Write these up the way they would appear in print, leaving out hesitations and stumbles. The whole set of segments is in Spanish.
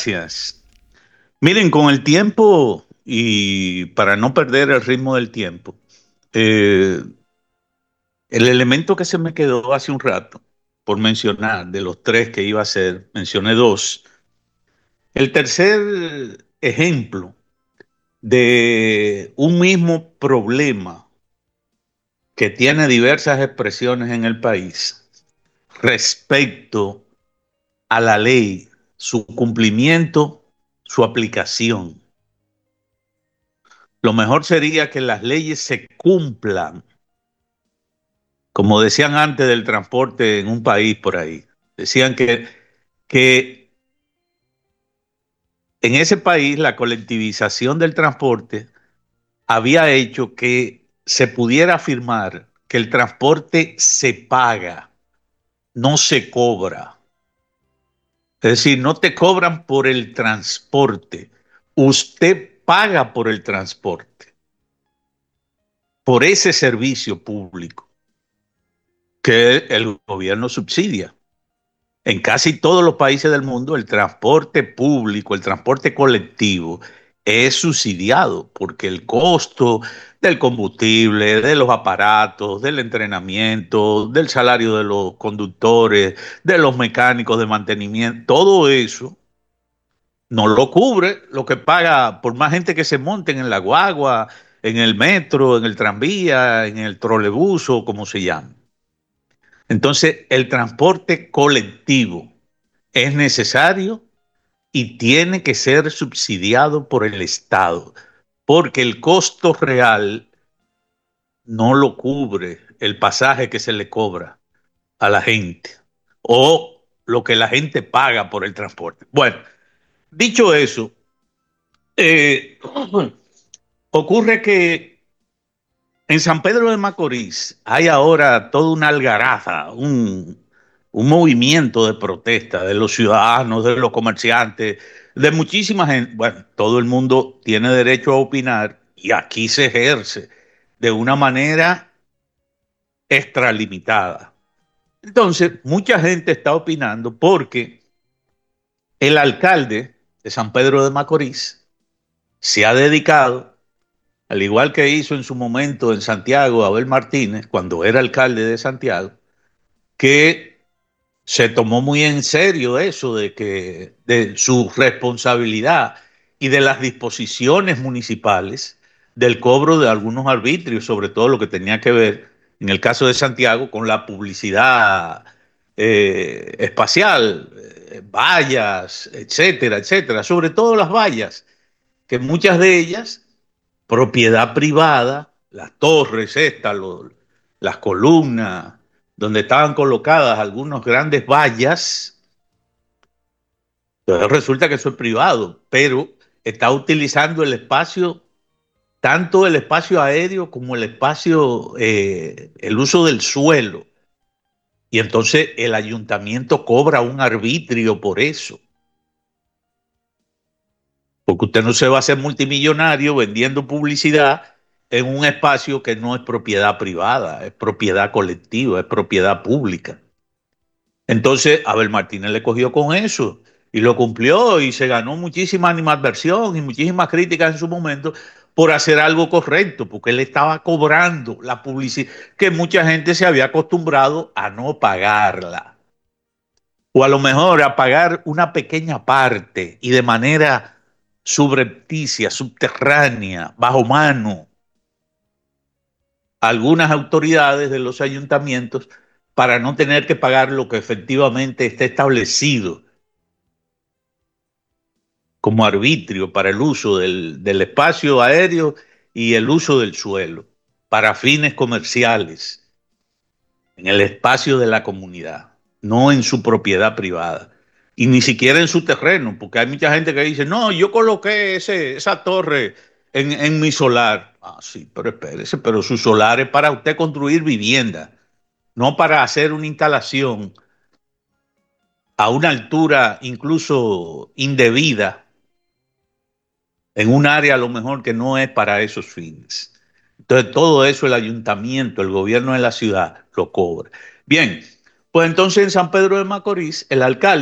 gracias. Miren, con el tiempo y para no perder el ritmo del tiempo, eh, el elemento que se me quedó hace un rato, por mencionar, de los tres que iba a hacer, mencioné dos. El tercer ejemplo de un mismo problema que tiene diversas expresiones en el país respecto a la ley, su cumplimiento, su aplicación. Lo mejor sería que las leyes se cumplan, como decían antes del transporte en un país por ahí. Decían que en ese país la colectivización del transporte había hecho que se pudiera afirmar que el transporte se paga, no se cobra. Es decir, no te cobran por el transporte, usted paga por el transporte, por ese servicio público que el gobierno subsidia. En casi todos los países del mundo, el transporte público, el transporte colectivo, es subsidiado porque el costo del combustible, de los aparatos, del entrenamiento, del salario de los conductores, de los mecánicos de mantenimiento, todo eso no lo cubre lo que paga por más gente que se monten en la guagua, en el metro, en el tranvía, en el trolebús o como se llama. Entonces, el transporte colectivo es necesario y tiene que ser subsidiado por el Estado, porque el costo real no lo cubre el pasaje que se le cobra a la gente o lo que la gente paga por el transporte. Bueno, dicho eso, eh, ocurre que en San Pedro de Macorís hay ahora toda una algaraza, un movimiento de protesta de los ciudadanos, de los comerciantes, de muchísima gente. Bueno, todo el mundo tiene derecho a opinar y aquí se ejerce de una manera extralimitada. Entonces, mucha gente está opinando porque el alcalde de San Pedro de Macorís se ha dedicado, al igual que hizo en su momento en Santiago Abel Martínez, cuando era alcalde de Santiago, que se tomó muy en serio eso de su responsabilidad y de las disposiciones municipales del cobro de algunos arbitrios, sobre todo lo que tenía que ver, en el caso de Santiago, con la publicidad espacial, vallas, etcétera, etcétera, sobre todo las vallas, que muchas de ellas propiedad privada, las torres estas, las columnas, donde estaban colocadas algunos grandes vallas, entonces resulta que eso es privado, pero está utilizando el espacio, tanto el espacio aéreo como el espacio, el uso del suelo. Y entonces el ayuntamiento cobra un arbitrio por eso. Porque usted no se va a hacer multimillonario vendiendo publicidad en un espacio que no es propiedad privada, es propiedad colectiva, es propiedad pública. Entonces, Abel Martínez le cogió con eso y lo cumplió y se ganó muchísima animadversión y muchísimas críticas en su momento por hacer algo correcto, porque él estaba cobrando la publicidad que mucha gente se había acostumbrado a no pagarla. O a lo mejor a pagar una pequeña parte y de manera subrepticia, subterránea, bajo mano, algunas autoridades de los ayuntamientos para no tener que pagar lo que efectivamente está establecido como arbitrio para el uso del espacio aéreo y el uso del suelo para fines comerciales en el espacio de la comunidad, no en su propiedad privada. Y ni siquiera en su terreno, porque hay mucha gente que dice, no, yo coloqué esa torre en mi solar. Ah, sí, pero espérese, pero su solar es para usted construir vivienda, no para hacer una instalación a una altura incluso indebida en un área a lo mejor que no es para esos fines. Entonces, todo eso el ayuntamiento, el gobierno de la ciudad lo cobra. Bien, pues entonces en San Pedro de Macorís, el alcalde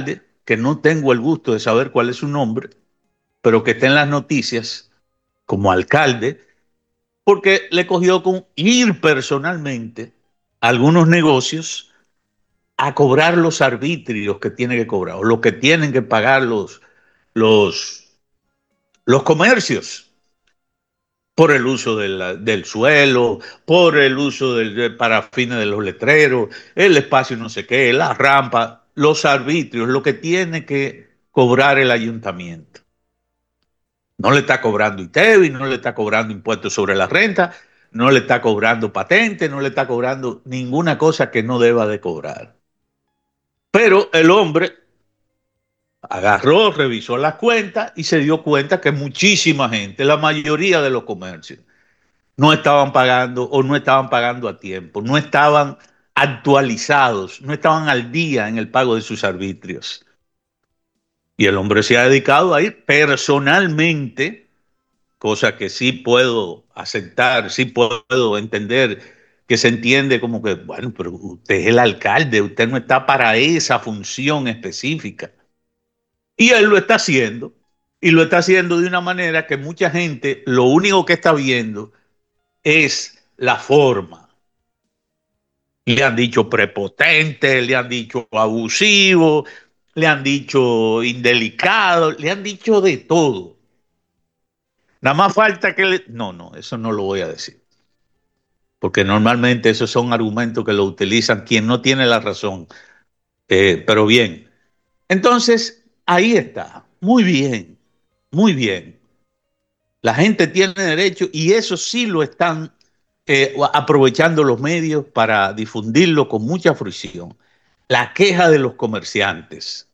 que no tengo el gusto de saber cuál es su nombre, pero que está en las noticias como alcalde, porque le cogió con ir personalmente a algunos negocios a cobrar los arbitrios que tiene que cobrar, o lo que tienen que pagar los, los comercios por el uso del suelo, por el uso para fines de los letreros, el espacio no sé qué, la rampa, los arbitrios, lo que tiene que cobrar el ayuntamiento. No le está cobrando ITEVI, no le está cobrando impuestos sobre la renta, no le está cobrando patente, no le está cobrando ninguna cosa que no deba de cobrar. Pero el hombre agarró, revisó las cuentas y se dio cuenta que muchísima gente, la mayoría de los comercios, no estaban pagando o no estaban pagando a tiempo, no estaban actualizados, no estaban al día en el pago de sus arbitrios. Y el hombre se ha dedicado a ir personalmente, cosa que sí puedo aceptar, sí puedo entender, que se entiende como que, bueno, pero usted es el alcalde, usted no está para esa función específica. Y él lo está haciendo, y lo está haciendo de una manera que mucha gente lo único que está viendo es la forma. Le han dicho prepotente, le han dicho abusivo, le han dicho indelicado, le han dicho de todo. Nada más falta que le... No, no, eso no lo voy a decir. Porque normalmente esos son argumentos que lo utilizan quien no tiene la razón. Pero bien, entonces ahí está. Muy bien, muy bien. La gente tiene derecho y eso sí lo están aprovechando los medios para difundirlo con mucha fruición. La queja de los comerciantes.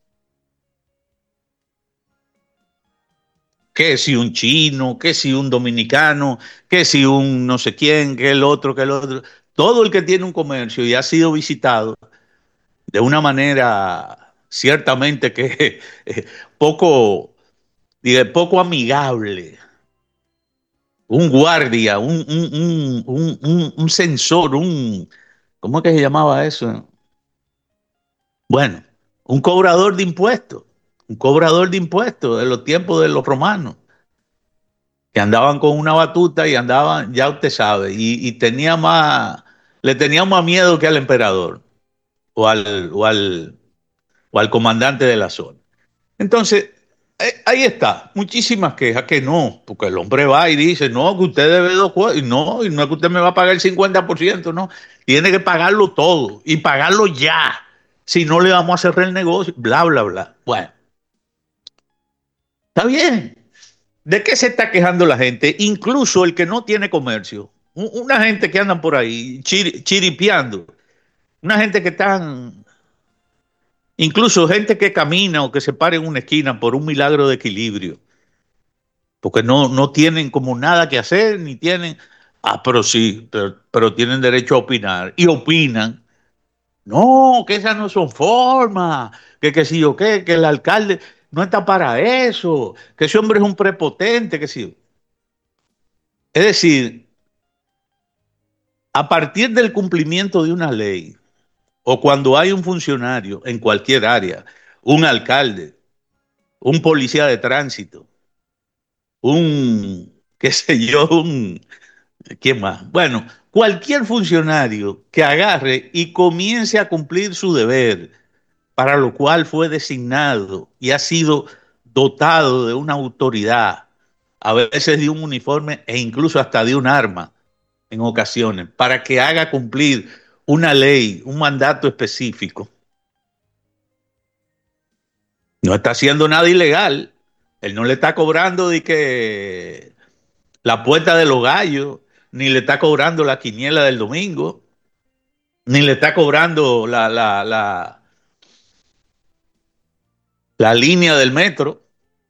Que si un chino, que si un dominicano, que si un no sé quién, que el otro, que el otro. Todo el que tiene un comercio y ha sido visitado de una manera ciertamente que poco, poco amigable. Un guardia, un sensor, ¿cómo es que se llamaba eso? Bueno, un cobrador de impuestos de los tiempos de los romanos, que andaban con una batuta y andaban, ya usted sabe, y tenía más, le tenía más miedo que al emperador o al comandante de la zona. Entonces, ahí está, muchísimas quejas que no, porque el hombre va y dice, no, que usted debe dos cuotas, y no es que usted me va a pagar el 50%, no, tiene que pagarlo todo y pagarlo ya, si no le vamos a cerrar el negocio, bla, bla, bla. Bueno, está bien. ¿De qué se está quejando la gente? Incluso el que no tiene comercio. Una gente que andan por ahí chiripeando, una gente que están, incluso gente que camina o que se para en una esquina por un milagro de equilibrio porque no tienen como nada que hacer, ni tienen, pero sí, pero tienen derecho a opinar, y opinan, no, que esas no son formas, que sí o qué, que el alcalde no está para eso, que ese hombre es un prepotente, que sí. Es decir, a partir del cumplimiento de una ley, o cuando hay un funcionario en cualquier área, un alcalde, un policía de tránsito, qué sé yo, ¿quién más? Bueno, cualquier funcionario que agarre y comience a cumplir su deber, para lo cual fue designado y ha sido dotado de una autoridad, a veces de un uniforme e incluso hasta de un arma en ocasiones, para que haga cumplir una ley, un mandato específico. No está haciendo nada ilegal. Él no le está cobrando de que la puerta de los gallos, ni le está cobrando la quiniela del domingo, ni le está cobrando la línea del metro.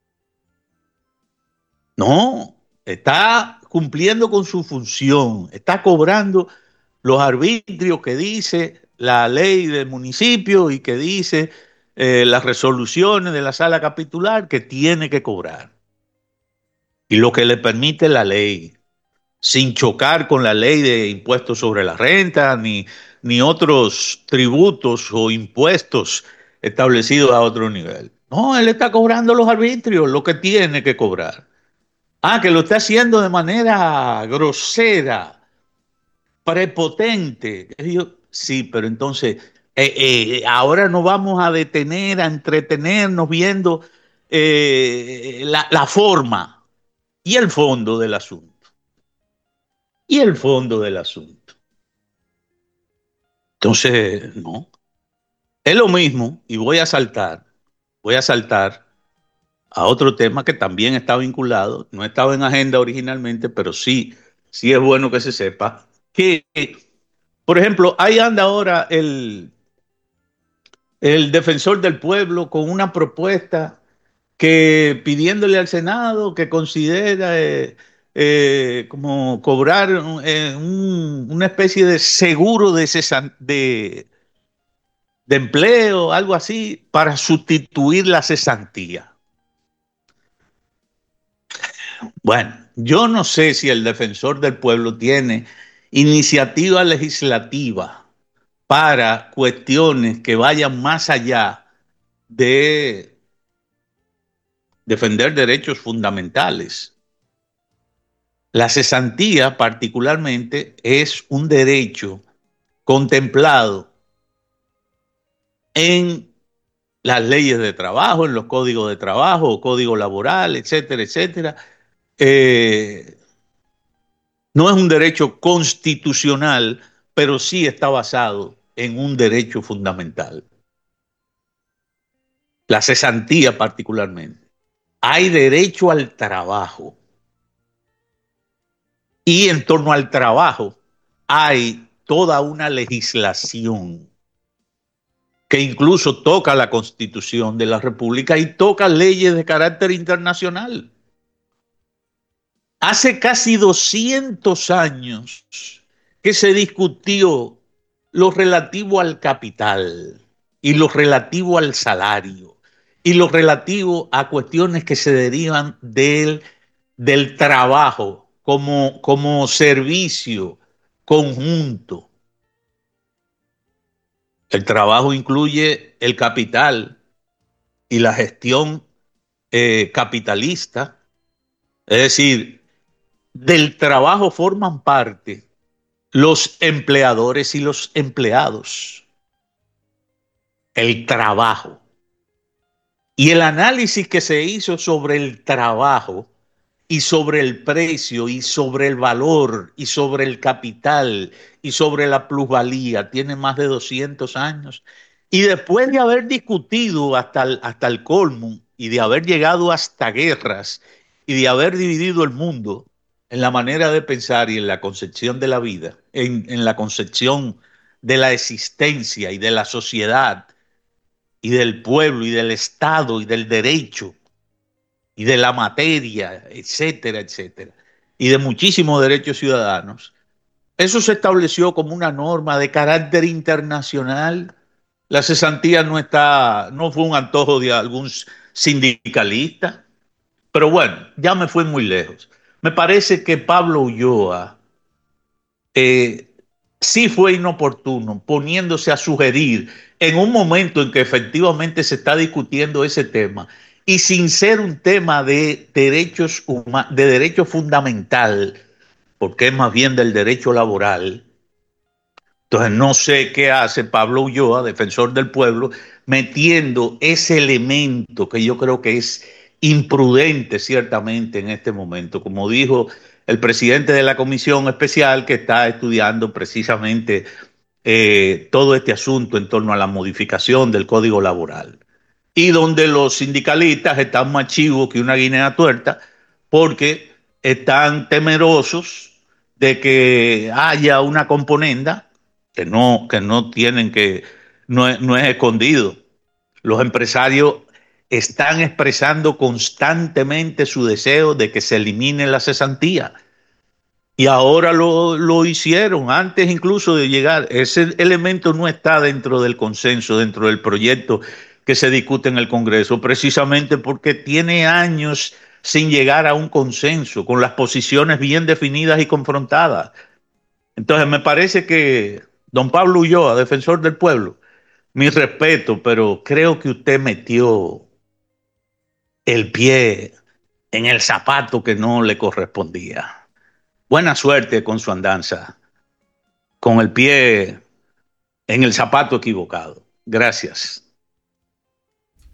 No, está cumpliendo con su función, está cobrando los arbitrios que dice la ley del municipio y que dice las resoluciones de la sala capitular que tiene que cobrar. Y lo que le permite la ley, sin chocar con la ley de impuestos sobre la renta, ni otros tributos o impuestos establecidos a otro nivel. No, él está cobrando los arbitrios, lo que tiene que cobrar. Ah, que lo está haciendo de manera grosera, prepotente. Sí, pero entonces, ahora nos vamos a detener, a entretenernos viendo la forma y el fondo del asunto. Y el fondo del asunto. Entonces, no. Es lo mismo, y voy a saltar a otro tema que también está vinculado, no estaba en agenda originalmente, pero sí, sí es bueno que se sepa, que, por ejemplo, ahí anda ahora el defensor del pueblo con una propuesta que pidiéndole al Senado que considera como cobrar una especie de seguro de empleo, algo así, para sustituir la cesantía. Bueno, yo no sé si el defensor del pueblo tiene iniciativa legislativa para cuestiones que vayan más allá de defender derechos fundamentales. La cesantía particularmente es un derecho contemplado en las leyes de trabajo, en los códigos de trabajo, código laboral, etcétera, etcétera. Eh, no es un derecho constitucional, pero sí está basado en un derecho fundamental. La cesantía particularmente. Hay derecho al trabajo y en torno al trabajo hay toda una legislación que incluso toca la Constitución de la República y toca leyes de carácter internacional. Hace casi 200 años que se discutió lo relativo al capital y lo relativo al salario y lo relativo a cuestiones que se derivan del trabajo como servicio conjunto. El trabajo incluye el capital y la gestión capitalista, es decir, del trabajo forman parte los empleadores y los empleados, el trabajo. Y el análisis que se hizo sobre el trabajo y sobre el precio y sobre el valor y sobre el capital y sobre la plusvalía tiene más de 200 años. Y después de haber discutido hasta el colmo y de haber llegado hasta guerras y de haber dividido el mundo en la manera de pensar y en la concepción de la vida, en la concepción de la existencia y de la sociedad y del pueblo y del Estado y del derecho y de la materia, etcétera, etcétera, y de muchísimos derechos ciudadanos, eso se estableció como una norma de carácter internacional. La cesantía no fue un antojo de algún sindicalista, pero bueno, ya me fui muy lejos. Me parece que Pablo Ulloa eh, sí fue inoportuno poniéndose a sugerir en un momento en que efectivamente se está discutiendo ese tema y sin ser un tema de de derecho fundamental, porque es más bien del derecho laboral. Entonces no sé qué hace Pablo Ulloa, defensor del pueblo, metiendo ese elemento que yo creo que es imprudente ciertamente en este momento, como dijo el presidente de la comisión especial que está estudiando precisamente todo este asunto en torno a la modificación del código laboral y donde los sindicalistas están más chivos que una guinea tuerta porque están temerosos de que haya una componenda que no tienen que, no es escondido. Los empresarios están expresando constantemente su deseo de que se elimine la cesantía. Y ahora lo hicieron, antes incluso de llegar. Ese elemento no está dentro del consenso, dentro del proyecto que se discute en el Congreso, precisamente porque tiene años sin llegar a un consenso, con las posiciones bien definidas y confrontadas. Entonces me parece que don Pablo Ulloa, defensor del pueblo, Mi respeto, pero creo que usted metió el pie en el zapato que no le correspondía. Buena suerte con su andanza, con el pie en el zapato equivocado. Gracias.